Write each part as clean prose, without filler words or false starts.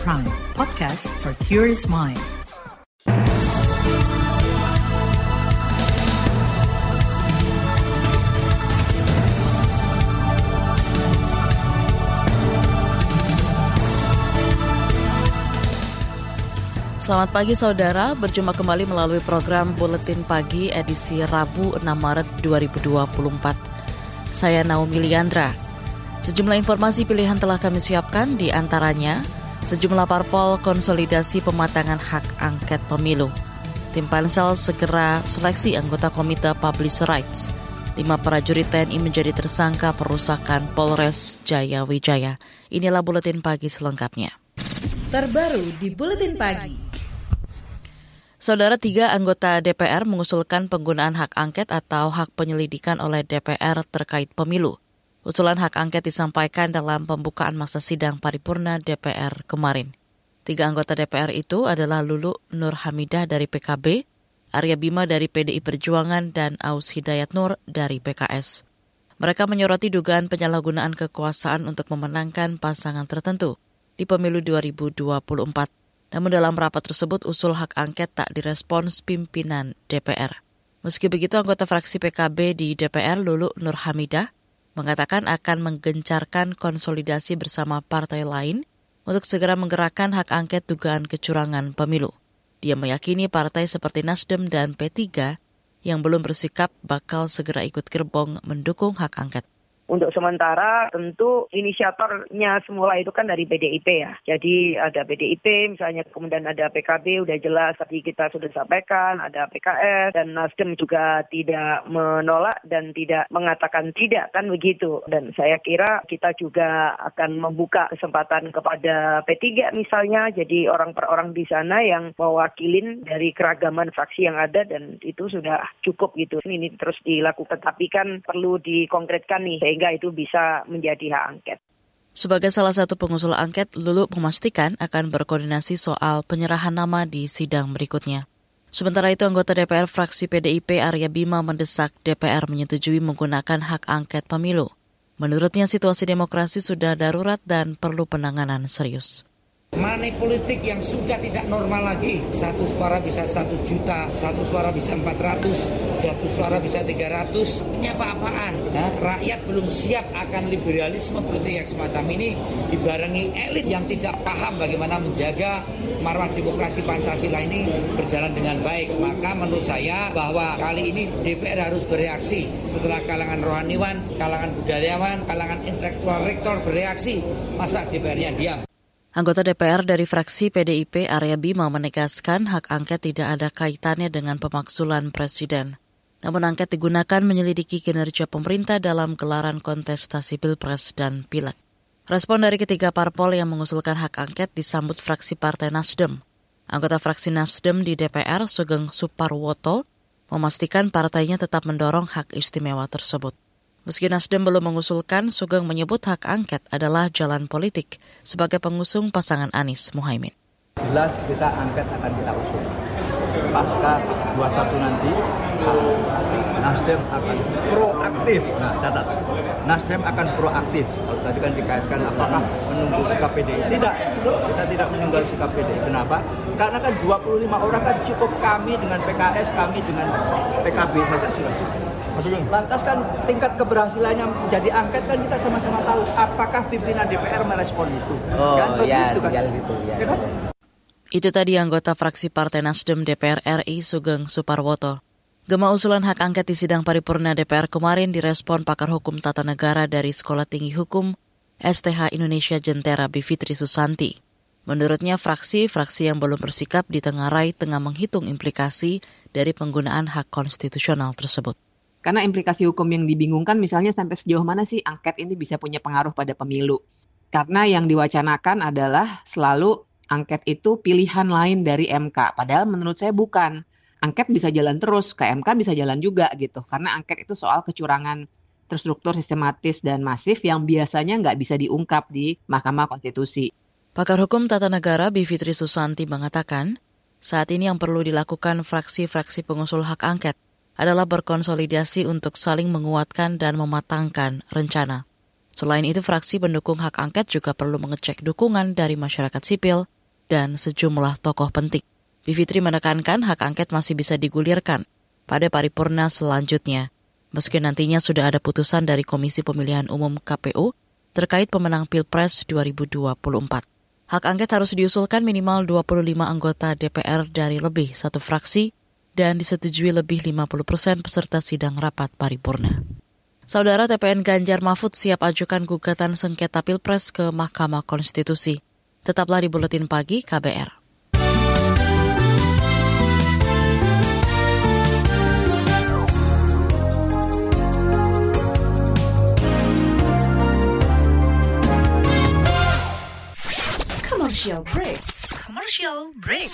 Prime, podcast for curious mind. Selamat pagi saudara, berjumpa kembali melalui program Buletin Pagi edisi Rabu 6 Maret 2024. Saya Naomi Liandra. Sejumlah informasi pilihan telah kami siapkan, di antaranya sejumlah parpol konsolidasi pematangan hak angket pemilu. Tim Pansel segera seleksi anggota Komite Public Rights. 5 prajurit TNI menjadi tersangka perusakan Polres Jaya Wijaya. Inilah Buletin Pagi selengkapnya. Terbaru di Buletin Pagi. Saudara, 3 anggota DPR mengusulkan penggunaan hak angket atau hak penyelidikan oleh DPR terkait pemilu. Usulan hak angket disampaikan dalam pembukaan masa sidang paripurna DPR kemarin. 3 anggota DPR itu adalah Lulu Nur Hamidah dari PKB, Arya Bima dari PDI Perjuangan, dan Aus Hidayat Nur dari PKS. Mereka menyoroti dugaan penyalahgunaan kekuasaan untuk memenangkan pasangan tertentu di pemilu 2024. Namun dalam rapat tersebut, usul hak angket tak direspons pimpinan DPR. Meski begitu, anggota fraksi PKB di DPR, Lulu Nur Hamidah, mengatakan akan menggencarkan konsolidasi bersama partai lain untuk segera menggerakkan hak angket dugaan kecurangan pemilu. Dia meyakini partai seperti Nasdem dan P3 yang belum bersikap bakal segera ikut gerbong mendukung hak angket. Untuk sementara tentu inisiatornya semula itu kan dari PDIP ya. Jadi ada PDIP misalnya, kemudian ada PKB udah jelas tadi kita sudah sampaikan, ada PKS dan Nasdem juga tidak menolak dan tidak mengatakan tidak, kan begitu. Dan saya kira kita juga akan membuka kesempatan kepada P3 misalnya, jadi orang per orang di sana yang mewakilin dari keragaman fraksi yang ada, dan itu sudah cukup gitu. Ini terus dilakukan, tapi kan perlu dikonkretkan nih sehingga itu bisa menjadi hak angket. Sebagai salah satu pengusul angket, Lulu memastikan akan berkoordinasi soal penyerahan nama di sidang berikutnya. Sementara itu, anggota DPR fraksi PDIP Arya Bima mendesak DPR menyetujui menggunakan hak angket pemilu. Menurutnya, situasi demokrasi sudah darurat dan perlu penanganan serius. Money politik yang sudah tidak normal lagi. 1 suara bisa 1 juta, 1 suara bisa 400, 1 suara bisa 300. Ini apa-apaan? Rakyat belum siap akan liberalisme politik yang semacam ini, dibarengi elit yang tidak paham bagaimana menjaga marwah demokrasi Pancasila ini berjalan dengan baik. Maka menurut saya bahwa kali ini DPR harus bereaksi. Setelah kalangan rohaniwan, kalangan budayawan, kalangan intelektual rektor bereaksi, masa DPR-nya diam? Anggota DPR dari fraksi PDIP Arya Bima menegaskan hak angket tidak ada kaitannya dengan pemakzulan presiden. Namun angket digunakan menyelidiki kinerja pemerintah dalam gelaran kontestasi Pilpres dan Pileg. Respon dari ketiga parpol yang mengusulkan hak angket disambut fraksi Partai Nasdem. Anggota fraksi Nasdem di DPR, Sugeng Suparwoto, memastikan partainya tetap mendorong hak istimewa tersebut. Meski Nasdem belum mengusulkan, Sugeng menyebut hak angket adalah jalan politik sebagai pengusung pasangan Anies Muhaimin. Jelas kita angket akan kita usung. Pasca 21 nanti, Nasdem akan proaktif. Nah, catat. Nasdem akan proaktif. Kalau tadi kan dikaitkan apakah menunggu sikap PDI. Tidak, kita tidak menunggu sikap PDI. Kenapa? Karena kan 25 orang kan cukup, kami dengan PKS, kami dengan PKB saja sudah cukup. Lantas kan tingkat keberhasilannya menjadi angket kan kita sama-sama tahu. Apakah pimpinan DPR merespon itu? Kan begitu kan? Ya kan? Itu tadi anggota fraksi Partai Nasdem DPR RI Sugeng Suparwoto. Gema usulan hak angket di sidang paripurna DPR kemarin direspon pakar hukum tata negara dari Sekolah Tinggi Hukum STH Indonesia Jentera Bivitri Susanti. Menurutnya, fraksi-fraksi yang belum bersikap ditengarai tengah menghitung implikasi dari penggunaan hak konstitusional tersebut. Karena implikasi hukum yang dibingungkan misalnya sampai sejauh mana sih angket ini bisa punya pengaruh pada pemilu. Karena yang diwacanakan adalah selalu angket itu pilihan lain dari MK. Padahal menurut saya bukan. Angket bisa jalan terus, ke MK bisa jalan juga gitu. Karena angket itu soal kecurangan terstruktur, sistematis, dan masif yang biasanya nggak bisa diungkap di Mahkamah Konstitusi. Pakar Hukum Tata Negara Bivitri Susanti mengatakan, saat ini yang perlu dilakukan fraksi-fraksi pengusul hak angket adalah berkonsolidasi untuk saling menguatkan dan mematangkan rencana. Selain itu, fraksi pendukung hak angket juga perlu mengecek dukungan dari masyarakat sipil dan sejumlah tokoh penting. Bivitri menekankan hak angket masih bisa digulirkan pada paripurna selanjutnya, meski nantinya sudah ada putusan dari Komisi Pemilihan Umum KPU terkait pemenang Pilpres 2024. Hak angket harus diusulkan minimal 25 anggota DPR dari lebih satu fraksi dan disetujui lebih 50% peserta sidang rapat paripurna. Saudara, TPN Ganjar Mahfud siap ajukan gugatan sengketa Pilpres ke Mahkamah Konstitusi. Tetaplah di Buletin Pagi KBR. Commercial break.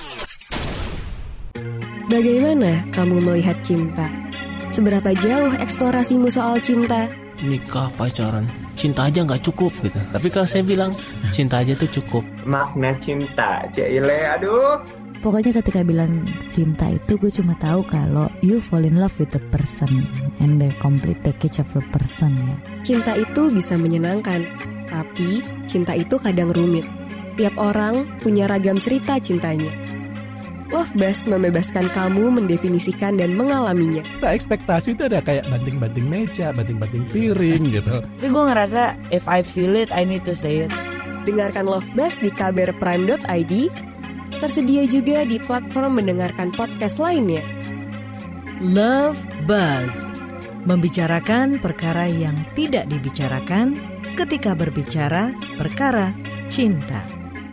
Bagaimana kamu melihat cinta? Seberapa jauh eksplorasimu soal cinta? Nikah, pacaran, cinta aja nggak cukup gitu. Tapi kalau saya bilang cinta aja tuh cukup. Makna cinta, Cile, aduh. Pokoknya ketika bilang cinta itu gue cuma tahu kalau you fall in love with the person and the complete package of the person ya. Cinta itu bisa menyenangkan, tapi cinta itu kadang rumit. Tiap orang punya ragam cerita cintanya. Love Buzz membebaskan kamu mendefinisikan dan mengalaminya. Ekspektasi itu ada kayak banting-banting meja, banting-banting piring gitu. Tapi gue ngerasa if I feel it, I need to say it. Dengarkan Love Buzz di kbrprime.id. Tersedia juga di platform mendengarkan podcast lainnya. Love Buzz. Membicarakan perkara yang tidak dibicarakan ketika berbicara perkara cinta.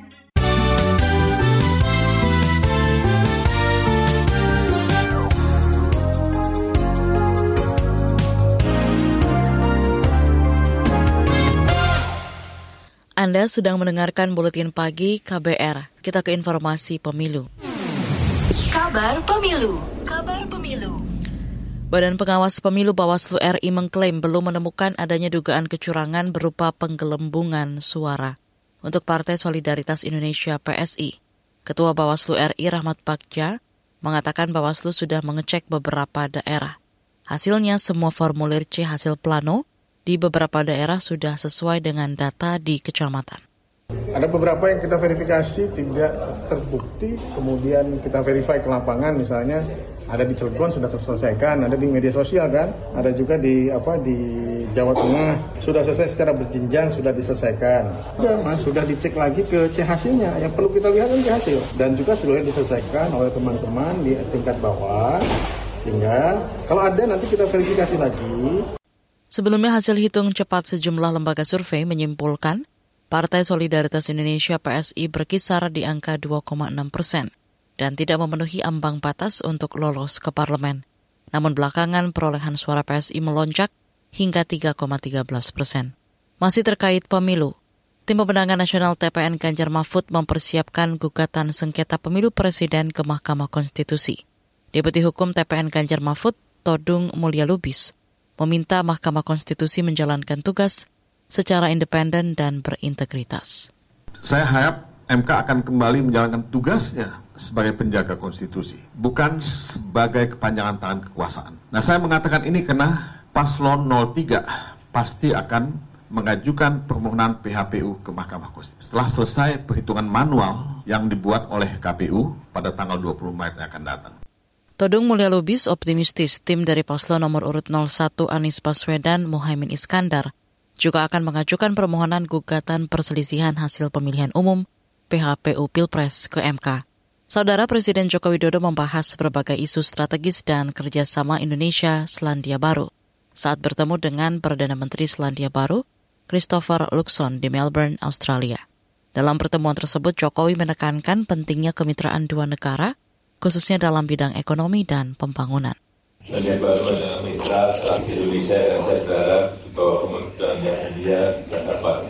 Anda sedang mendengarkan Buletin Pagi KBR. Kita ke informasi pemilu. Kabar Pemilu. Badan Pengawas Pemilu Bawaslu RI mengklaim belum menemukan adanya dugaan kecurangan berupa penggelembungan suara untuk Partai Solidaritas Indonesia PSI. Ketua Bawaslu RI Rahmat Bagja mengatakan Bawaslu sudah mengecek beberapa daerah. Hasilnya semua formulir C hasil plano di beberapa daerah sudah sesuai dengan data di kecamatan. Ada beberapa yang kita verifikasi tidak terbukti, kemudian kita verify ke lapangan, misalnya ada di Cilegon sudah terselesaikan, ada di media sosial kan, ada juga di Jawa Tengah sudah selesai secara berjenjang, sudah diselesaikan. Sudah dicek lagi ke C hasilnya, yang perlu kita lihat kan C hasil, dan juga sudah diselesaikan oleh teman-teman di tingkat bawah, sehingga kalau ada nanti kita verifikasi lagi. Sebelumnya hasil hitung cepat sejumlah lembaga survei menyimpulkan Partai Solidaritas Indonesia PSI berkisar di angka 2,6% dan tidak memenuhi ambang batas untuk lolos ke parlemen. Namun belakangan perolehan suara PSI melonjak hingga 3,13%. Masih terkait pemilu, Tim Pemenangan Nasional TPN Ganjar Mahfud mempersiapkan gugatan sengketa pemilu presiden ke Mahkamah Konstitusi. Deputi Hukum TPN Ganjar Mahfud, Todung Mulya Lubis, meminta Mahkamah Konstitusi menjalankan tugas secara independen dan berintegritas. Saya harap MK akan kembali menjalankan tugasnya sebagai penjaga konstitusi, bukan sebagai kepanjangan tangan kekuasaan. Nah, saya mengatakan ini karena Paslon 03 pasti akan mengajukan permohonan PHPU ke Mahkamah Konstitusi setelah selesai perhitungan manual yang dibuat oleh KPU pada tanggal 20 Maret yang akan datang. Todung Mulya Lubis optimistis tim dari paslon nomor urut 01 Anies Baswedan Muhaimin Iskandar juga akan mengajukan permohonan gugatan perselisihan hasil pemilihan umum PHPU Pilpres ke MK. Saudara Presiden Joko Widodo membahas berbagai isu strategis dan kerjasama Indonesia-Selandia Baru saat bertemu dengan Perdana Menteri Selandia Baru, Christopher Luxon di Melbourne, Australia. Dalam pertemuan tersebut, Jokowi menekankan pentingnya kemitraan dua negara, khususnya dalam bidang ekonomi dan pembangunan. Selandia Baru adalah mitra strategis Indonesia dan saya berharap bahwa kementeriannya India bisa dapat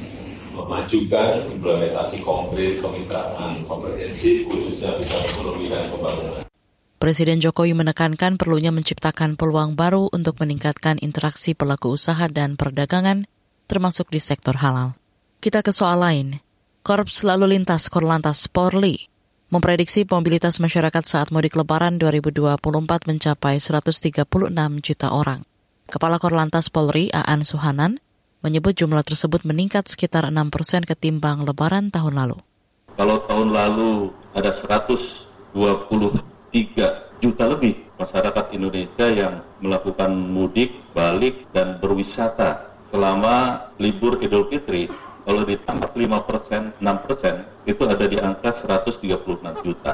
memajukan implementasi konkret kemitraan komprehensif khususnya bidang ekonomi dan pembangunan. Presiden Jokowi menekankan perlunya menciptakan peluang baru untuk meningkatkan interaksi pelaku usaha dan perdagangan, termasuk di sektor halal. Kita ke soal lain. Korps Lalu Lintas Korlantas Polri memprediksi mobilitas masyarakat saat mudik Lebaran 2024 mencapai 136 juta orang. Kepala Korlantas Polri, Aan Suhanan, menyebut jumlah tersebut meningkat sekitar 6% ketimbang Lebaran tahun lalu. Kalau tahun lalu ada 123 juta lebih masyarakat Indonesia yang melakukan mudik, balik, dan berwisata selama libur Idul Fitri, kalau ditambah 5%, 6%, itu ada di angka 136 juta.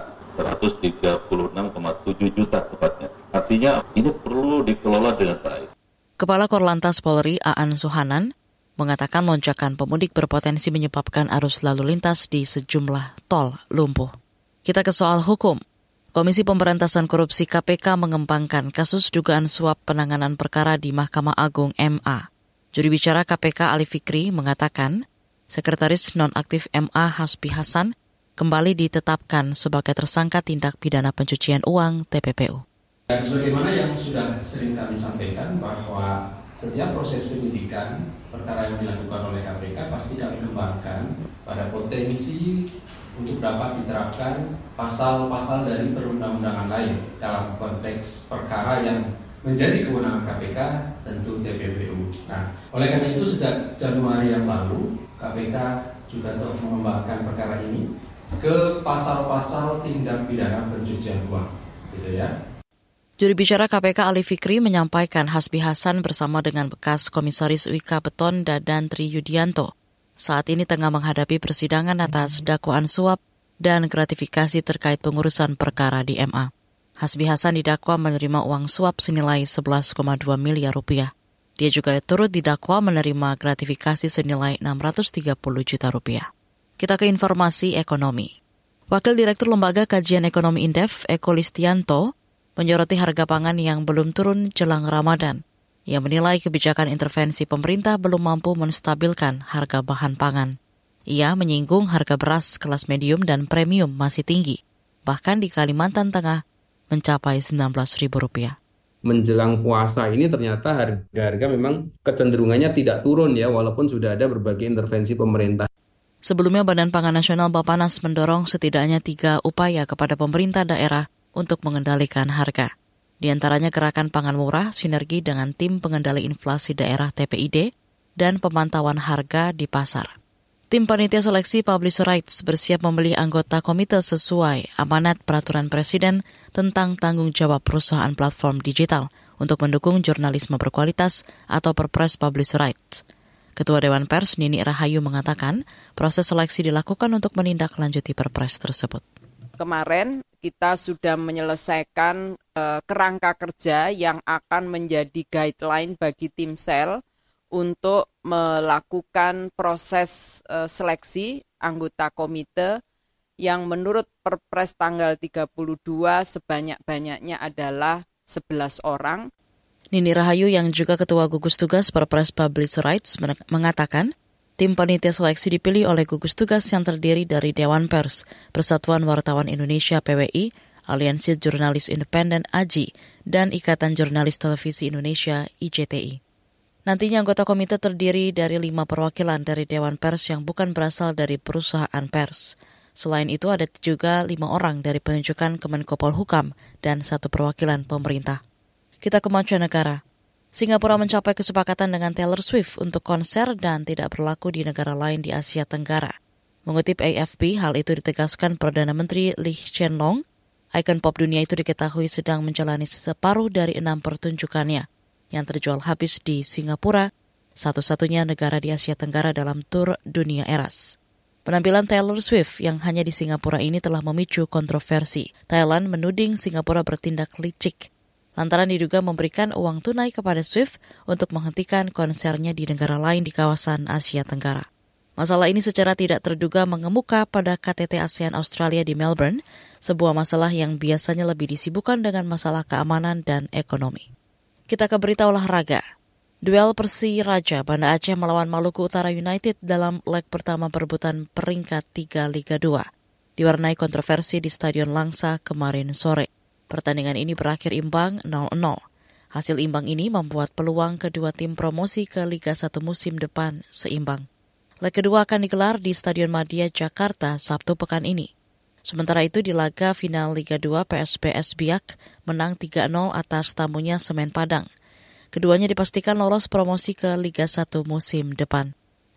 136,7 juta tepatnya. Artinya ini perlu dikelola dengan baik. Kepala Korlantas Polri Aan Suhanan mengatakan lonjakan pemudik berpotensi menyebabkan arus lalu lintas di sejumlah tol lumpuh. Kita ke soal hukum. Komisi Pemberantasan Korupsi KPK mengembangkan kasus dugaan suap penanganan perkara di Mahkamah Agung MA. Juru bicara KPK Ali Fikri mengatakan, Sekretaris Nonaktif MA Hasbi Hasan kembali ditetapkan sebagai tersangka tindak pidana pencucian uang TPPU. Dan sebagaimana yang sudah sering kami sampaikan bahwa setiap proses penyidikan perkara yang dilakukan oleh KPK pasti kami kembangkan pada potensi untuk dapat diterapkan pasal-pasal dari perundang-undangan lain dalam konteks perkara yang menjadi kewenangan KPK, tentu TPPU. Nah, oleh karena itu sejak Januari yang lalu KPK juga terus mengembangkan perkara ini ke pasal-pasal tindak pidana pencucian uang, gitu ya. Juru bicara KPK Ali Fikri menyampaikan Hasbi Hasan bersama dengan bekas Komisaris Wika Beton Dadan Tri Yudianto saat ini tengah menghadapi persidangan atas dakwaan suap dan gratifikasi terkait pengurusan perkara di MA. Hasbi Hasan didakwa menerima uang suap senilai 11,2 miliar rupiah. Dia juga turut didakwa menerima gratifikasi senilai 630 juta rupiah. Kita ke informasi ekonomi. Wakil Direktur Lembaga Kajian Ekonomi Indef, Eko Listianto, menyoroti harga pangan yang belum turun jelang Ramadan. Ia menilai kebijakan intervensi pemerintah belum mampu menstabilkan harga bahan pangan. Ia menyinggung harga beras kelas medium dan premium masih tinggi, bahkan di Kalimantan Tengah mencapai Rp19.000. Menjelang puasa ini ternyata harga-harga memang kecenderungannya tidak turun ya, walaupun sudah ada berbagai intervensi pemerintah. Sebelumnya Badan Pangan Nasional Bappenas mendorong setidaknya 3 upaya kepada pemerintah daerah untuk mengendalikan harga. Di antaranya gerakan pangan murah, sinergi dengan tim pengendali inflasi daerah TPID, dan pemantauan harga di pasar. Tim Panitia Seleksi Publisher Rights bersiap memilih anggota komite sesuai amanat Peraturan Presiden tentang tanggung jawab perusahaan platform digital untuk mendukung jurnalisme berkualitas atau Perpres Publisher Rights. Ketua Dewan Pers Nini Rahayu mengatakan proses seleksi dilakukan untuk menindaklanjuti Perpres tersebut. Kemarin kita sudah menyelesaikan kerangka kerja yang akan menjadi guideline bagi tim sel untuk melakukan proses seleksi anggota komite yang menurut Perpres tanggal 32 sebanyak-banyaknya adalah 11 orang. Nini Rahayu yang juga Ketua Gugus Tugas Perpres Publisher Rights mengatakan tim panitia seleksi dipilih oleh gugus tugas yang terdiri dari Dewan Pers, Persatuan Wartawan Indonesia PWI, Aliansi Jurnalis Independen AJI, dan Ikatan Jurnalis Televisi Indonesia IJTI. Nantinya anggota komite terdiri dari 5 perwakilan dari Dewan Pers yang bukan berasal dari perusahaan pers. Selain itu ada juga 5 orang dari penunjukan Kemenko Polhukam dan 1 perwakilan pemerintah. Kita ke mancanegara. Singapura mencapai kesepakatan dengan Taylor Swift untuk konser dan tidak berlaku di negara lain di Asia Tenggara. Mengutip AFP, hal itu ditegaskan Perdana Menteri Lee Hsien Loong. Ikon pop dunia itu diketahui sedang menjalani separuh dari 6 pertunjukannya yang terjual habis di Singapura, satu-satunya negara di Asia Tenggara dalam tur dunia Eras. Penampilan Taylor Swift yang hanya di Singapura ini telah memicu kontroversi. Thailand menuding Singapura bertindak licik lantaran diduga memberikan uang tunai kepada Swift untuk menghentikan konsernya di negara lain di kawasan Asia Tenggara. Masalah ini secara tidak terduga mengemuka pada KTT ASEAN Australia di Melbourne, sebuah masalah yang biasanya lebih disibukkan dengan masalah keamanan dan ekonomi. Kita ke berita olahraga. Duel Persiraja Banda Aceh melawan Maluku Utara United dalam leg pertama perebutan peringkat 3 Liga 2 diwarnai kontroversi di Stadion Langsa kemarin sore. Pertandingan ini berakhir imbang 0-0. Hasil imbang ini membuat peluang kedua tim promosi ke Liga 1 musim depan seimbang. Leg kedua akan digelar di Stadion Madia, Jakarta, Sabtu pekan ini. Sementara itu di laga final Liga 2 PSPS Biak menang 3-0 atas tamunya Semen Padang. Keduanya dipastikan lolos promosi ke Liga 1 musim depan.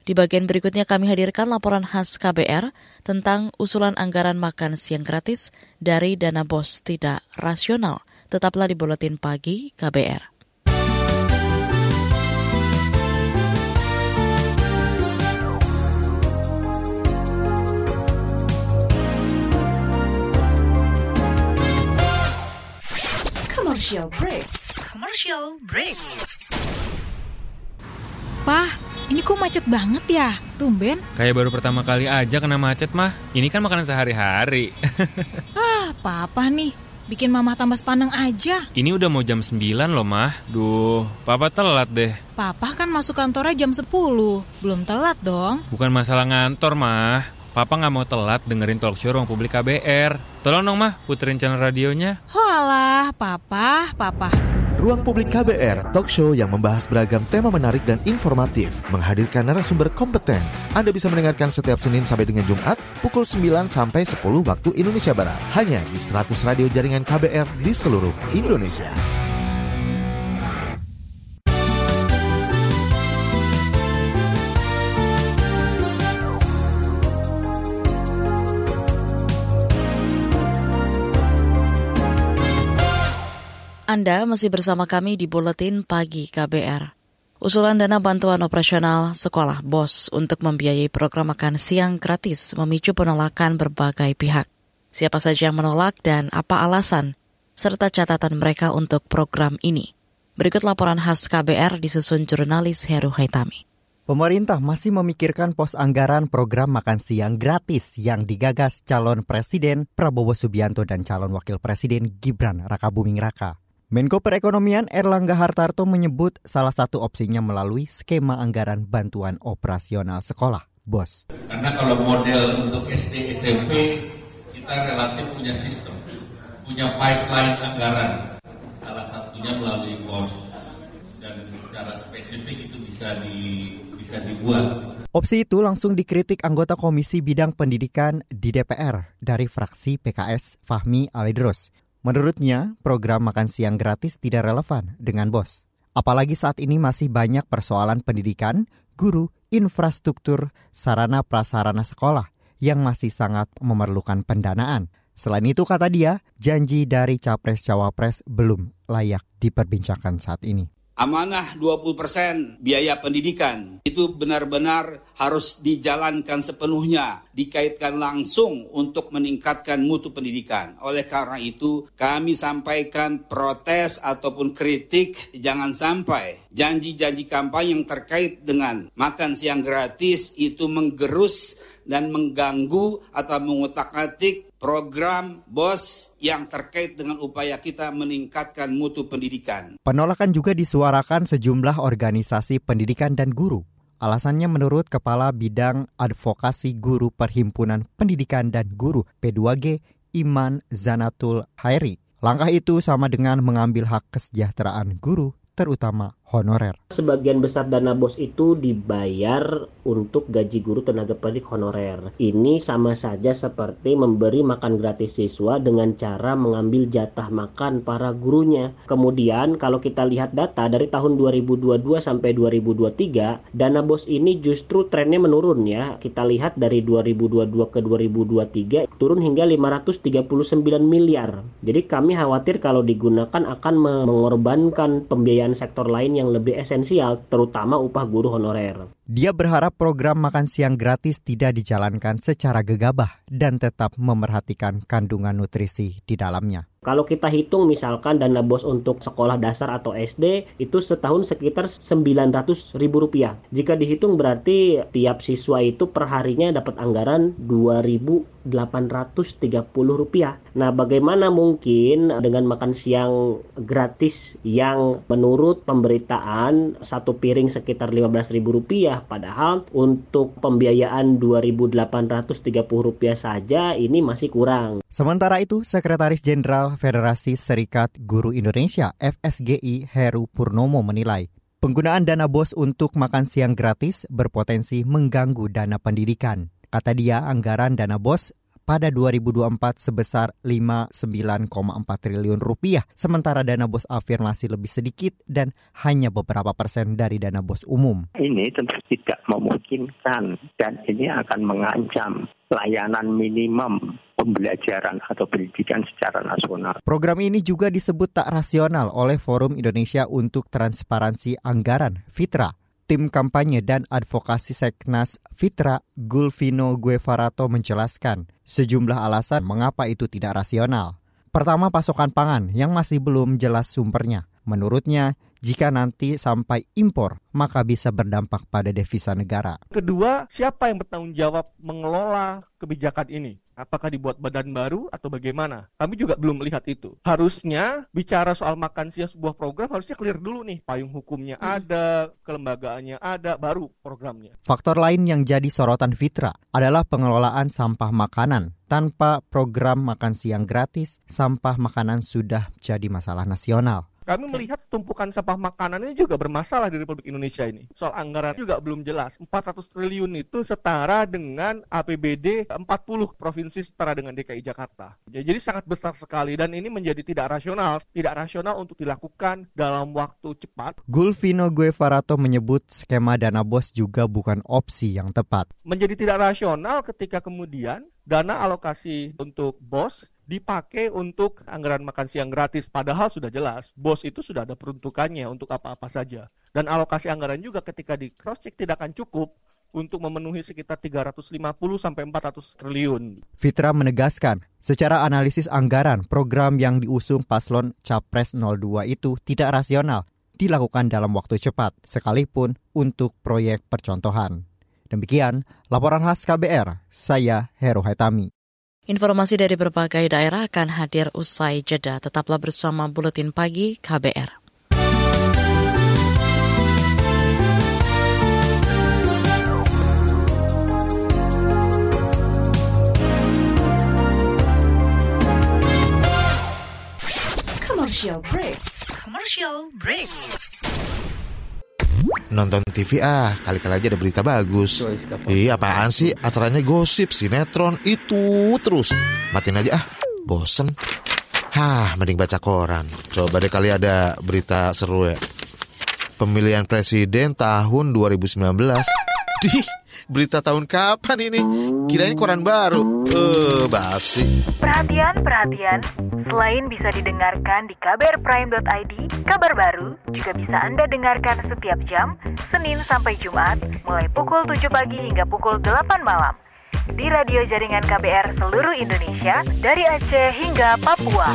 Di bagian berikutnya kami hadirkan laporan khas KBR tentang usulan anggaran makan siang gratis dari dana BOS tidak rasional. Tetaplah di Buletin Pagi KBR. Commercial break. Pah, ini kok macet banget ya? Tumben. Kayak baru pertama kali aja kena macet mah. Ini kan makanan sehari-hari. Papa nih, bikin mama tambah sepaneng aja. Ini udah mau jam 9 loh mah. Duh, papa telat deh. Papa kan masuk kantornya jam 10. Belum telat dong. Bukan masalah ngantor mah. Papa gak mau telat dengerin talkshow Ruang Publik KBR. Tolong dong mah, puterin channel radionya. Walah, Papa. Ruang Publik KBR, talkshow yang membahas beragam tema menarik dan informatif, menghadirkan narasumber kompeten. Anda bisa mendengarkan setiap Senin sampai dengan Jumat, pukul 9 sampai 10 waktu Indonesia Barat. Hanya di 100 radio jaringan KBR di seluruh Indonesia. Anda masih bersama kami di Buletin Pagi KBR. Usulan dana bantuan operasional sekolah BOS untuk membiayai program makan siang gratis memicu penolakan berbagai pihak. Siapa saja yang menolak dan apa alasan, serta catatan mereka untuk program ini. Berikut laporan khas KBR disusun jurnalis Heru Haitami. Pemerintah masih memikirkan pos anggaran program makan siang gratis yang digagas calon Presiden Prabowo Subianto dan calon Wakil Presiden Gibran Rakabuming Raka. Menko Perekonomian Erlangga Hartarto menyebut salah satu opsinya melalui skema anggaran bantuan operasional sekolah, BOS. Karena kalau model untuk SD, SMP, kita relatif punya sistem, punya pipeline anggaran. Salah satunya melalui BOS. Dan secara spesifik itu bisa dibuat. Opsi itu langsung dikritik anggota Komisi Bidang Pendidikan di DPR dari fraksi PKS Fahmi Alidros. Menurutnya, program makan siang gratis tidak relevan dengan BOS. Apalagi saat ini masih banyak persoalan pendidikan, guru, infrastruktur, sarana prasarana sekolah yang masih sangat memerlukan pendanaan. Selain itu, kata dia, janji dari Capres-Cawapres belum layak diperbincangkan saat ini. Amanah 20% biaya pendidikan itu benar-benar harus dijalankan sepenuhnya, dikaitkan langsung untuk meningkatkan mutu pendidikan. Oleh karena itu, kami sampaikan protes ataupun kritik, jangan sampai janji-janji kampanye yang terkait dengan makan siang gratis itu menggerus dan mengganggu atau mengutak-atik program BOS yang terkait dengan upaya kita meningkatkan mutu pendidikan. Penolakan juga disuarakan sejumlah organisasi pendidikan dan guru. Alasannya menurut Kepala Bidang Advokasi Guru Perhimpunan Pendidikan dan Guru P2G, Iman Zanatul Hairi. Langkah itu sama dengan mengambil hak kesejahteraan guru, terutama honorer. Sebagian besar dana BOS itu dibayar untuk gaji guru tenaga pendidik honorer. Ini sama saja seperti memberi makan gratis siswa dengan cara mengambil jatah makan para gurunya. Kemudian kalau kita lihat data dari tahun 2022 sampai 2023, dana BOS ini justru trennya menurun ya. Kita lihat dari 2022 ke 2023 turun hingga 539 miliar. Jadi kami khawatir kalau digunakan akan mengorbankan pembiayaan sektor lain yang lebih esensial, terutama upah guru honorer. Dia berharap program makan siang gratis tidak dijalankan secara gegabah dan tetap memerhatikan kandungan nutrisi di dalamnya. Kalau kita hitung misalkan dana BOS untuk sekolah dasar atau SD itu setahun sekitar Rp900.000. Jika dihitung berarti tiap siswa itu per harinya dapat anggaran Rp2.830. Nah, bagaimana mungkin dengan makan siang gratis yang menurut pemberitaan satu piring sekitar Rp15.000, padahal untuk pembiayaan Rp2.830 saja ini masih kurang. Sementara itu, Sekretaris Jenderal Federasi Serikat Guru Indonesia (FSGI) Heru Purnomo menilai penggunaan dana BOS untuk makan siang gratis berpotensi mengganggu dana pendidikan. Kata dia, anggaran dana BOS pada 2024 sebesar 59,4 triliun rupiah, sementara dana BOS afirmasi lebih sedikit dan hanya beberapa persen dari dana BOS umum. Ini tentu tidak memungkinkan dan ini akan mengancam layanan minimum pembelajaran atau pendidikan secara nasional. Program ini juga disebut tak rasional oleh Forum Indonesia untuk Transparansi Anggaran, FITRA. Tim kampanye dan advokasi Seknas FITRA, Gulvino Guevarato menjelaskan sejumlah alasan mengapa itu tidak rasional. Pertama, pasokan pangan yang masih belum jelas sumbernya. Menurutnya, jika nanti sampai impor, maka bisa berdampak pada devisa negara. Kedua, siapa yang bertanggung jawab mengelola kebijakan ini? Apakah dibuat badan baru atau bagaimana? Kami juga belum melihat itu. Harusnya bicara soal makan siang sebuah program harusnya clear dulu nih. Payung hukumnya ada, kelembagaannya ada, baru programnya. Faktor lain yang jadi sorotan FITRA adalah pengelolaan sampah makanan. Tanpa program makan siang gratis, sampah makanan sudah jadi masalah nasional. Kami melihat tumpukan sampah makanan ini juga bermasalah di Republik Indonesia ini. Soal anggaran juga belum jelas. 400 triliun itu setara dengan APBD 40 provinsi setara dengan DKI Jakarta. Jadi sangat besar sekali dan ini menjadi tidak rasional. Tidak rasional untuk dilakukan dalam waktu cepat. Gulvino Guevarato menyebut skema dana BOS juga bukan opsi yang tepat. Menjadi tidak rasional ketika kemudian dana alokasi untuk BOS dipakai untuk anggaran makan siang gratis. Padahal sudah jelas, BOS itu sudah ada peruntukannya untuk apa-apa saja. Dan alokasi anggaran juga ketika di cross-check tidak akan cukup untuk memenuhi sekitar 350-400 triliun. FITRA menegaskan, secara analisis anggaran, program yang diusung paslon Capres 02 itu tidak rasional, dilakukan dalam waktu cepat, sekalipun untuk proyek percontohan. Demikian, laporan khas KBR, saya Heru Haitami. Informasi dari berbagai daerah akan hadir usai jeda. Tetaplah bersama Buletin Pagi KBR. Commercial break. Commercial break. Nonton TV kali-kali aja ada berita bagus. Iya, apaan sih? Acaranya gosip, sinetron, itu terus. Matiin aja bosen. Mending baca koran. Coba deh kali ada berita seru ya. Pemilihan presiden tahun 2019. Berita tahun kapan ini? Kirain koran baru. Basi. Perhatian. Selain bisa didengarkan di kbrprime.id, kabar baru juga bisa Anda dengarkan setiap jam, Senin sampai Jumat, mulai pukul 7 pagi hingga pukul 8 malam. Di radio jaringan KBR seluruh Indonesia, dari Aceh hingga Papua.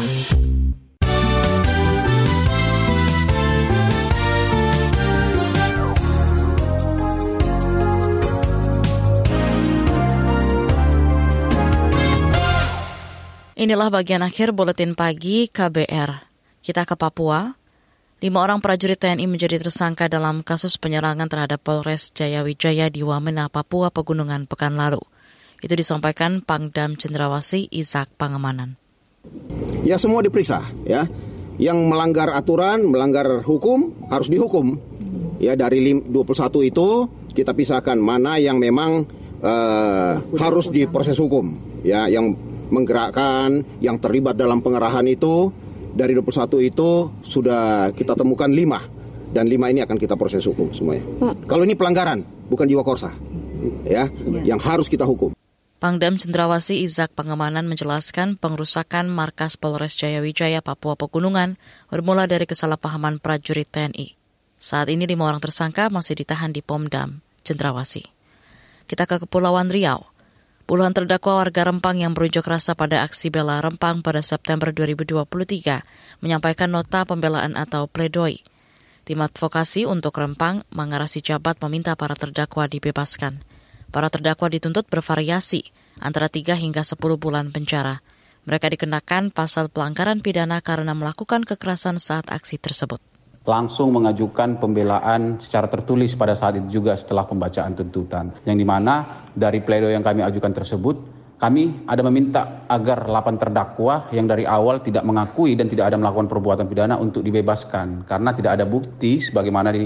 Inilah bagian akhir Buletin Pagi KBR. Kita ke Papua. 5 orang prajurit TNI menjadi tersangka dalam kasus penyerangan terhadap Polres Jayawijaya di Wamena, Papua, Pegunungan pekan lalu. Itu disampaikan Pangdam Cendrawasih Ishak Pangemanan. Ya, semua diperiksa, ya. Yang melanggar aturan, melanggar hukum harus dihukum. Ya, dari 21 itu kita pisahkan mana yang memang harus diproses hukum. Ya, yang menggerakkan, yang terlibat dalam pengerahan itu, dari 21 itu sudah kita temukan 5. Dan 5 ini akan kita proses hukum semuanya. Kalau ini pelanggaran, bukan jiwa korsa, ya, yang harus kita hukum. Pangdam Cendrawasih Ishak Pangemanan menjelaskan pengerusakan markas Polres Jayawijaya, Papua Pegunungan bermula dari kesalahpahaman prajurit TNI. Saat ini 5 orang tersangka masih ditahan di Pomdam Cendrawasih. Kita ke Kepulauan Riau. Puluhan terdakwa warga Rempang yang berunjuk rasa pada aksi bela Rempang pada September 2023 menyampaikan nota pembelaan atau pledoi. Tim advokasi untuk Rempang, Mangarasi Jabat meminta para terdakwa dibebaskan. Para terdakwa dituntut bervariasi, antara 3 hingga 10 bulan penjara. Mereka dikenakan pasal pelanggaran pidana karena melakukan kekerasan saat aksi tersebut. Langsung mengajukan pembelaan secara tertulis pada saat itu juga setelah pembacaan tuntutan. Yang dimana dari pledoi yang kami ajukan tersebut, kami ada meminta agar 8 terdakwa yang dari awal tidak mengakui dan tidak ada melakukan perbuatan pidana untuk dibebaskan. Karena tidak ada bukti sebagaimana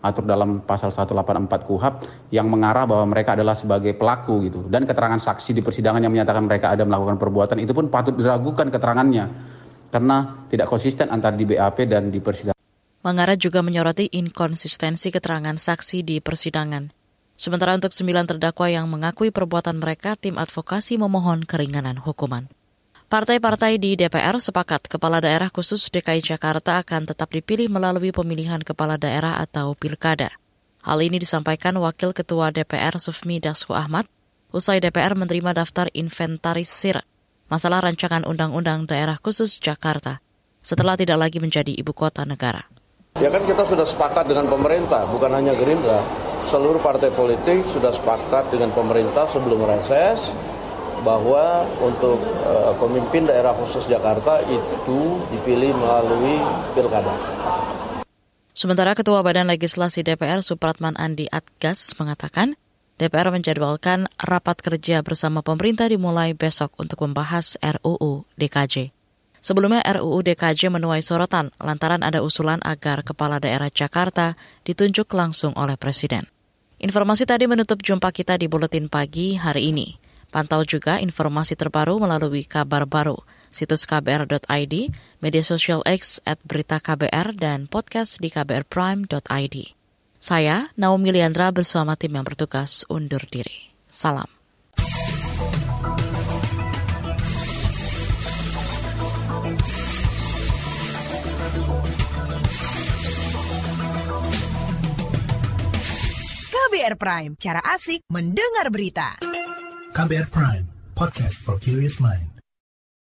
atur dalam pasal 184 KUHP yang mengarah bahwa mereka adalah sebagai pelaku gitu. Dan keterangan saksi di persidangan yang menyatakan mereka ada melakukan perbuatan itu pun patut diragukan keterangannya karena tidak konsisten antara di BAP dan di persidangan. Mangara juga menyoroti inkonsistensi keterangan saksi di persidangan. Sementara untuk 9 terdakwa yang mengakui perbuatan mereka, tim advokasi memohon keringanan hukuman. Partai-partai di DPR sepakat Kepala Daerah Khusus DKI Jakarta akan tetap dipilih melalui pemilihan Kepala Daerah atau Pilkada. Hal ini disampaikan Wakil Ketua DPR Sufmi Dasko Ahmad usai DPR menerima daftar inventarisir masalah rancangan Undang-Undang Daerah Khusus Jakarta setelah tidak lagi menjadi ibu kota negara. Ya kan kita sudah sepakat dengan pemerintah, bukan hanya Gerindra. Seluruh partai politik sudah sepakat dengan pemerintah sebelum reses bahwa untuk pemimpin daerah khusus Jakarta itu dipilih melalui pilkada. Sementara Ketua Badan Legislasi DPR Supratman Andi Atgas mengatakan DPR menjadwalkan rapat kerja bersama pemerintah dimulai besok untuk membahas RUU DKJ. Sebelumnya RUU DKJ menuai sorotan lantaran ada usulan agar Kepala Daerah Jakarta ditunjuk langsung oleh Presiden. Informasi tadi menutup jumpa kita di Buletin Pagi hari ini. Pantau juga informasi terbaru melalui Kabar Baru, situs kbr.id, media sosial X @beritaKBR, dan podcast di kbrprime.id. Saya, Naomi Liandra, bersama tim yang bertugas undur diri. Salam. KBR Prime, cara asik mendengar berita. KBR Prime, podcast for curious mind.